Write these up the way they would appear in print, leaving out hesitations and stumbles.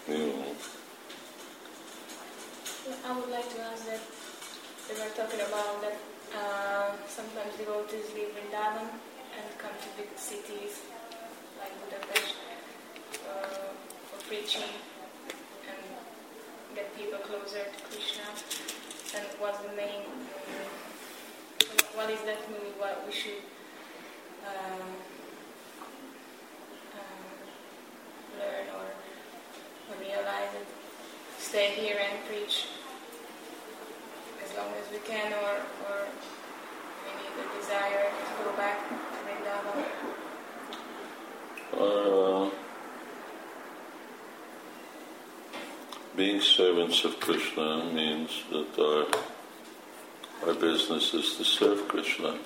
I would like to ask that they were talking about that sometimes devotees leave Vrindavan and come to big cities like Budapest for preaching and get people closer to Krishna. And what's the main, what is that movie, what we should learn or realize it? Stay here and preach as long as we can, or we need a desire to go back to Vrindavan? Being servants of Krishna means that our business is to serve Krishna,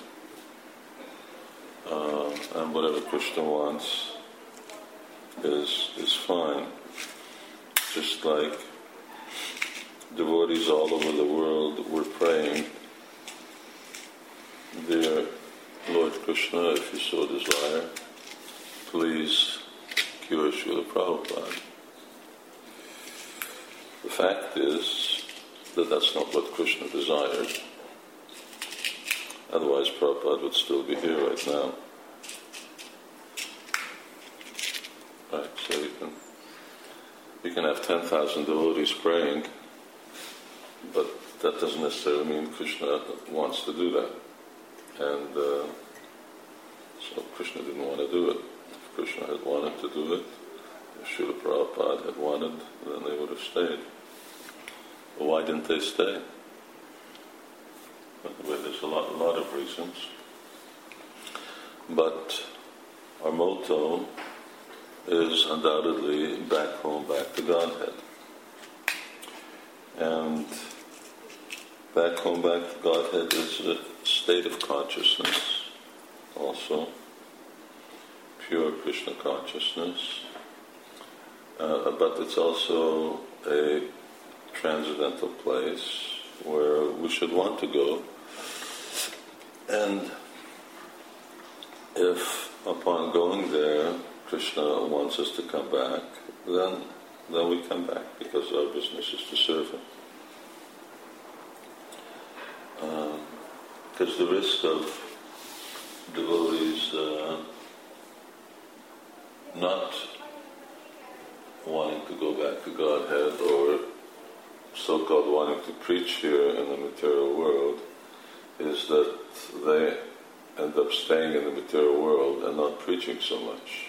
and whatever Krishna wants is fine. Just like devotees all over the world were praying, "Dear Lord Krishna, if you so desire, please cure Srila Prabhupada." The fact is that that's not what Krishna desired. Otherwise Prabhupada would still be here right now. Right, so you can have 10,000 devotees praying, but that doesn't necessarily mean Krishna wants to do that. And so Krishna didn't want to do it. If Krishna had wanted to do it, if Srila Prabhupada had wanted, then they would have stayed. But why didn't they stay? Well, there's a lot of reasons. But our motto is undoubtedly back home, back to Godhead. And back home, back to Godhead is a state of consciousness also, pure Krishna consciousness. But it's also a transcendental place where we should want to go. And if upon going there Krishna wants us to come back, then we come back, because our business is to serve Him. Because the risk of devotees not wanting to go back to Godhead, or so-called wanting to preach here in the material world, is that they end up staying in the material world and not preaching so much.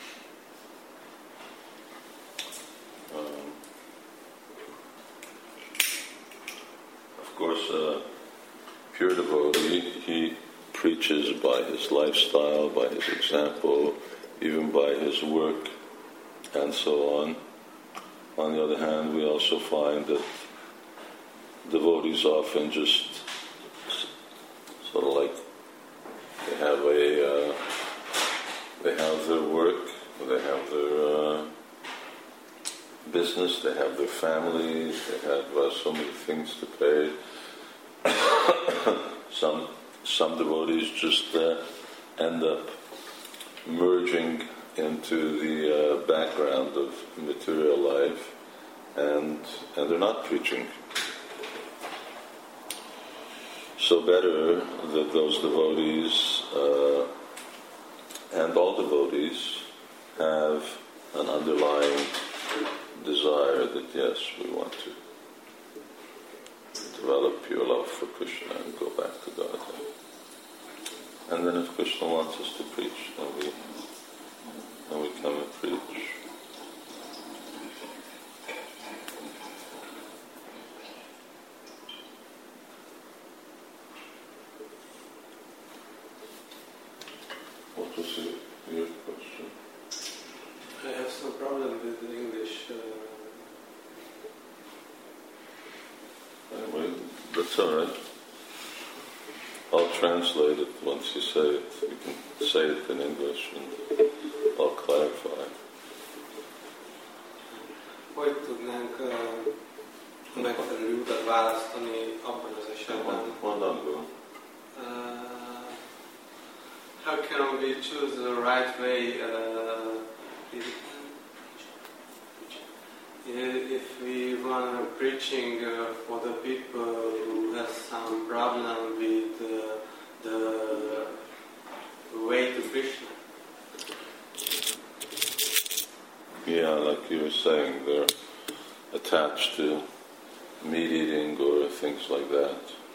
Of course, a pure devotee, he preaches by his lifestyle, by his example, even by his work, and so on. On the other hand, we also find that devotees often just sort of like they have their work, they have their business, they have their families, they have so many things to pay. Some devotees just end up merging into the background of material life, and they're not preaching. So better that those devotees and all devotees have an underlying desire that yes, we want to develop pure love for Krishna and go back to God. And then if Krishna wants us to preach, then we come and preach. What was your question? I have some problem with the English. Anyway, that's all right. I'll translate it once you say it. You can say it in English and I'll clarify. Hogy tudnánk megfelelő utat választani abban az esetben? How can we choose the right way if we want preaching for the people who have some problem with the way to Krishna. Yeah, like you were saying, they're attached to meat eating or things like that.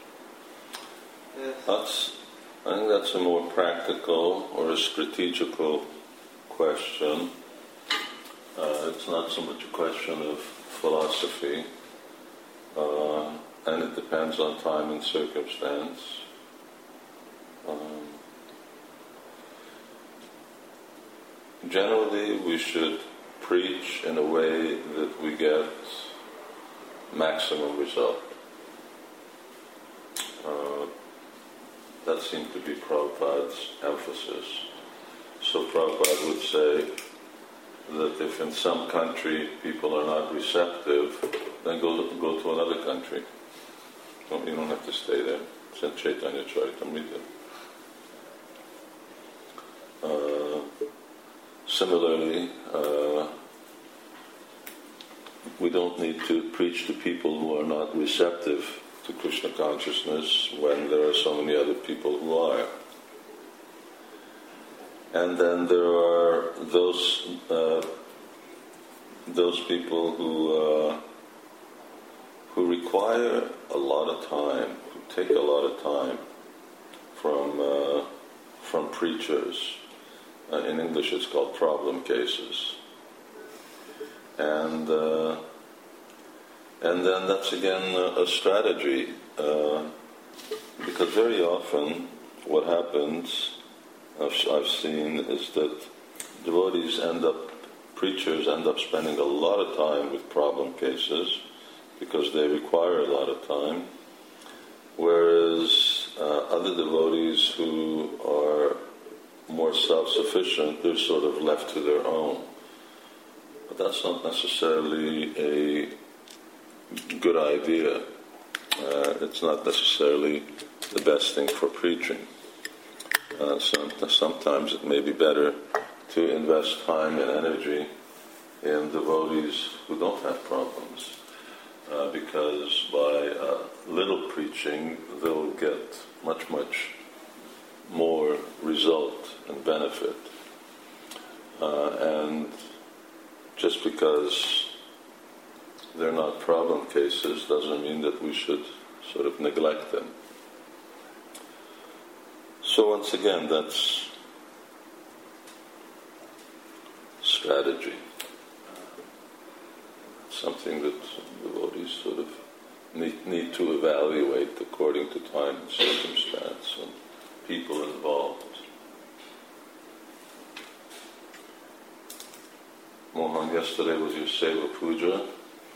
Yes. I think that's a more practical or a strategical question. It's not so much a question of philosophy, and it depends on time and circumstance. Generally, we should preach in a way that we get maximum result. That seemed to be Prabhupada's emphasis. So Prabhupada would say that if in some country people are not receptive, then go to another country. You don't have to stay there. It's in Chaitanya Charitamrita. Similarly, we don't need to preach to people who are not receptive to Krishna consciousness when there are so many other people who are. And then there are those people who require a lot of time, who take a lot of time from preachers. In English, it's called problem cases, and then that's again a strategy, because very often what happens, I've seen, is that preachers end up spending a lot of time with problem cases because they require a lot of time, whereas other devotees who are more self-sufficient, they're sort of left to their own. But that's not necessarily a good idea. It's not necessarily the best thing for preaching. Sometimes it may be better to invest time and energy in devotees who don't have problems, because by little preaching they'll get much more result and benefit. And just because they're not problem cases doesn't mean that we should sort of neglect them. So once again, that's strategy. Something that devotees sort of need to evaluate according to time and circumstance and people involved. Mohan, yesterday was your Seva Puja.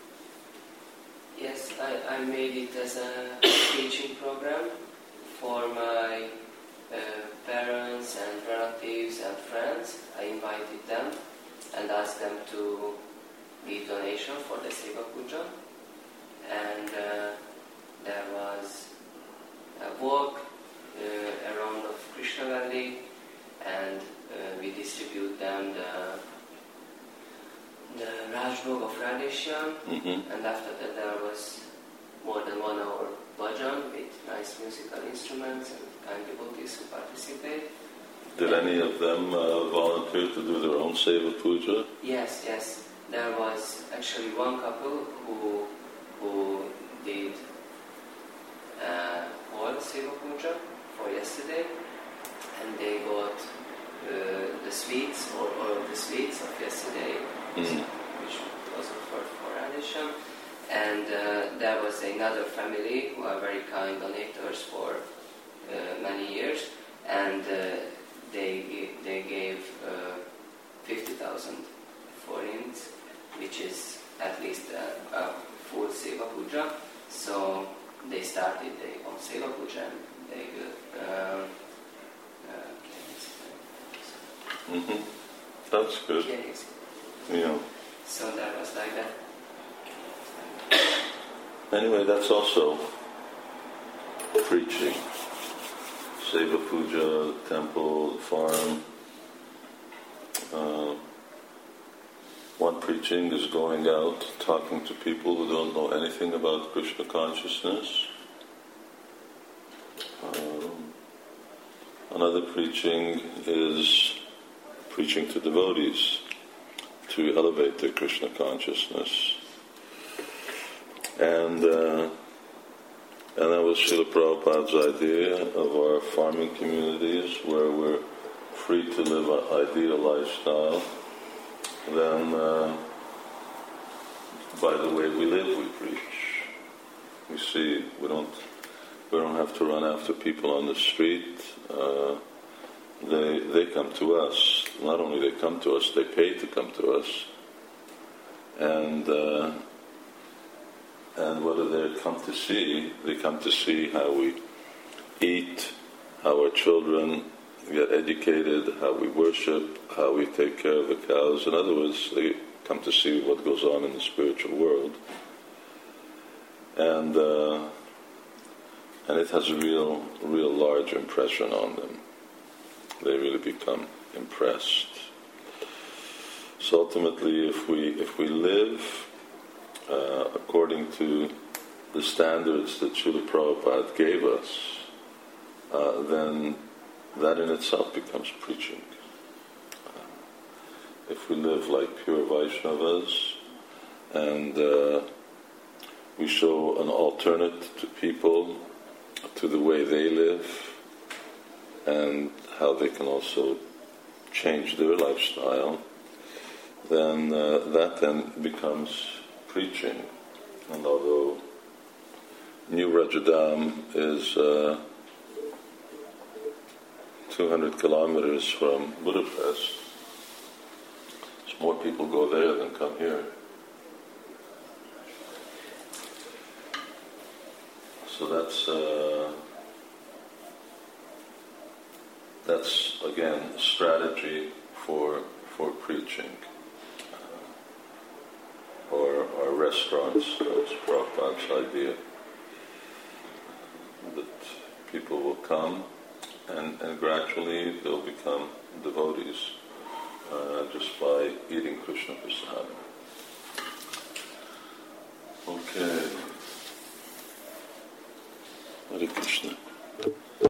Yes, I made it as a teaching program for my parents and relatives and friends. I invited them and asked them to give donation for the Seva Puja. And there was a walk around of Krishna Valley, and we distribute them the Rajbhog of Radheshyam, and after that there was more than 1 hour bhajan with nice musical instruments and kind devotees who participate. Did any of them volunteer to do their own Seva Puja? Yes. There was actually one couple who did whole Seva Puja for yesterday, and they got the sweets or the sweets of yesterday, which was offered for Radheshyam. And there was another family who are very kind donators for many years, and they gave 50,000 forints, which is at least a full Seva Puja. So they started their own Seva Puja, and they That's good. Yeah. So that was like that. Anyway, that's also preaching. Seva Puja, the temple, the farm. One preaching is going out, talking to people who don't know anything about Krishna consciousness. Another preaching is preaching to devotees to elevate their Krishna consciousness. And that was Srila Prabhupada's idea of our farming communities, where we're free to live an ideal lifestyle. Then, by the way we live, we preach. We see we don't have to run after people on the street. They come to us. Not only they come to us, they pay to come to us. And what do they come to see? They come to see how we eat, how our children get educated, how we worship, how we take care of the cows. In other words, they come to see what goes on in the spiritual world. And it has a real large impression on them. They really become impressed. So ultimately, if we live according to the standards that Srila Prabhupada gave us, then that in itself becomes preaching. If we live like pure Vaishnavas and we show an alternate to people, to the way they live, and how they can also change their lifestyle, then that then becomes preaching. And although New Rajadam is 200 kilometers from Budapest, so more people go there than come here. So that's again a strategy for preaching. Or restaurants, that's Prabhupada's idea, that people will come and gradually they'll become devotees just by eating Krishna Prasadam. Okay. Hare Krishna.